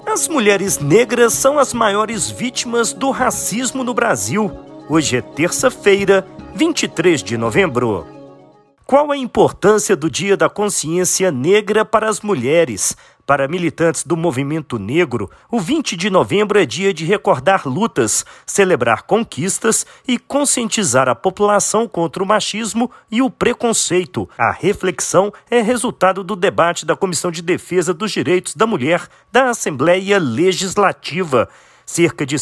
As mulheres negras são as maiores vítimas do racismo no Brasil. Hoje é terça-feira, 23 de novembro. Qual a importância do Dia da Consciência Negra para as mulheres? Para militantes do movimento negro, o 20 de novembro é dia de recordar lutas, celebrar conquistas e conscientizar a população contra o machismo e o preconceito. A reflexão é resultado do debate da Comissão de Defesa dos Direitos da Mulher da Assembleia Legislativa. Cerca de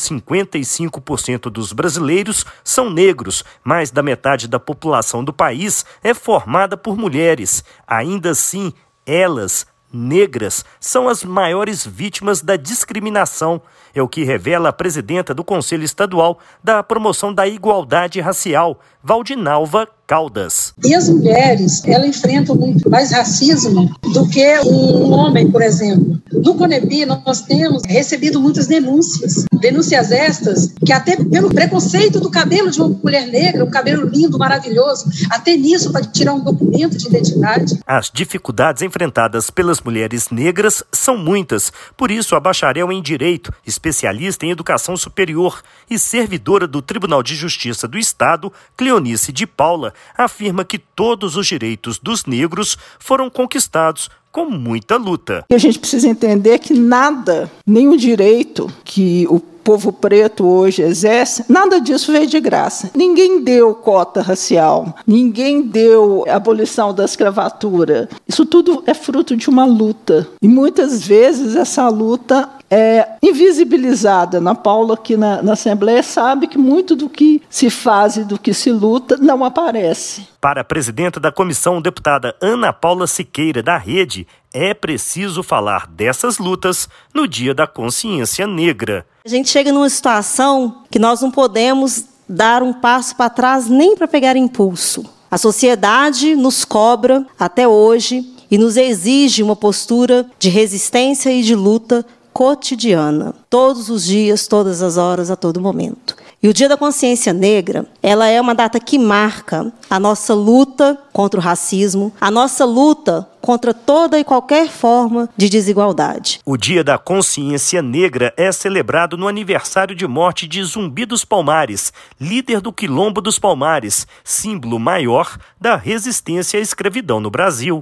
55% dos brasileiros são negros, mais da metade da população do país é formada por mulheres. Ainda assim, elas, negras, são as maiores vítimas da discriminação. É o que revela a presidenta do Conselho Estadual da Promoção da Igualdade Racial, Valdinalva Caldas. E as mulheres, elas enfrentam muito mais racismo do que um homem, por exemplo. No CONEPI, nós temos recebido muitas denúncias. Denúncias estas que até pelo preconceito do cabelo de uma mulher negra, um cabelo lindo, maravilhoso, até nisso para tirar um documento de identidade. As dificuldades enfrentadas pelas mulheres negras são muitas. Por isso, a bacharel em Direito, especialista em Educação Superior e servidora do Tribunal de Justiça do Estado, Cleonice de Paula, afirma que todos os direitos dos negros foram conquistados com muita luta. E a gente precisa entender que nada, nenhum direito que o povo preto hoje exerce, nada disso veio de graça. Ninguém deu cota racial, ninguém deu abolição da escravatura. Isso tudo é fruto de uma luta. E muitas vezes essa luta é invisibilizada. Ana Paula, aqui na Assembleia, sabe que muito do que se faz e do que se luta não aparece. Para a presidenta da comissão, deputada Ana Paula Siqueira, da Rede, é preciso falar dessas lutas no Dia da Consciência Negra. A gente chega numa situação que nós não podemos dar um passo para trás nem para pegar impulso. A sociedade nos cobra até hoje e nos exige uma postura de resistência e de luta cotidiana, todos os dias, todas as horas, a todo momento. E o Dia da Consciência Negra, ela é uma data que marca a nossa luta contra o racismo, a nossa luta contra toda e qualquer forma de desigualdade. O Dia da Consciência Negra é celebrado no aniversário de morte de Zumbi dos Palmares, líder do Quilombo dos Palmares, símbolo maior da resistência à escravidão no Brasil.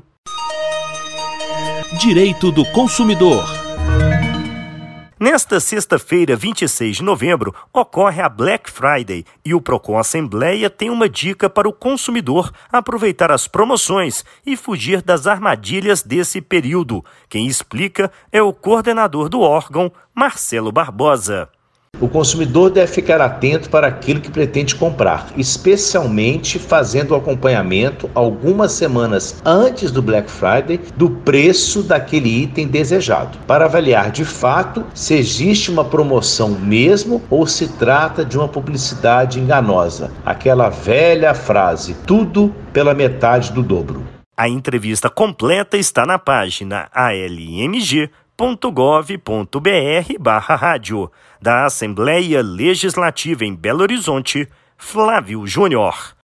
Direito do consumidor. Nesta sexta-feira, 26 de novembro, ocorre a Black Friday e o Procon Assembleia tem uma dica para o consumidor aproveitar as promoções e fugir das armadilhas desse período. Quem explica é o coordenador do órgão, Marcelo Barbosa. O consumidor deve ficar atento para aquilo que pretende comprar, especialmente fazendo o acompanhamento algumas semanas antes do Black Friday do preço daquele item desejado, para avaliar de fato se existe uma promoção mesmo ou se trata de uma publicidade enganosa. Aquela velha frase, tudo pela metade do dobro. A entrevista completa está na página almg.gov.br/rádio. Da Assembleia Legislativa em Belo Horizonte, Flávio Júnior.